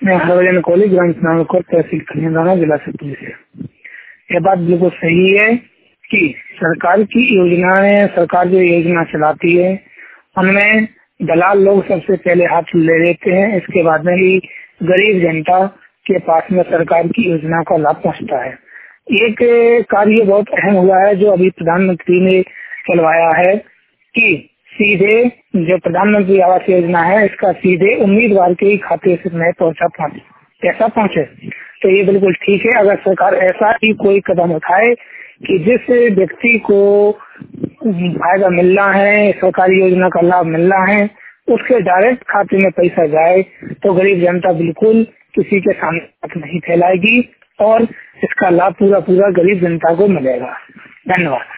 मैं हरभजन कोहली, ग्राम नागौर, तहसील खनियादाना, जिला सतपुर से। यह बात बिल्कुल सही है कि सरकार की योजनाएं, सरकार जो योजना चलाती है उनमें दलाल लोग सबसे पहले हाथ ले लेते हैं। इसके बाद में ही गरीब जनता के पास में सरकार की योजना का लाभ पहुंचता है। एक कार्य बहुत अहम हुआ है जो अभी प्रधानमंत्री ने चलवाया है कि सीधे जो प्रधानमंत्री आवास योजना है इसका सीधे उम्मीदवार के ही खाते से में पैसा पहुंचे। तो ये बिल्कुल ठीक है। अगर सरकार ऐसा ही कोई कदम उठाए कि जिस व्यक्ति को फायदा मिलना है, सरकारी योजना का लाभ मिलना है, उसके डायरेक्ट खाते में पैसा जाए तो गरीब जनता बिल्कुल किसी के सामने हाथ नहीं फैलाएगी और इसका लाभ पूरा गरीब जनता को मिलेगा। धन्यवाद।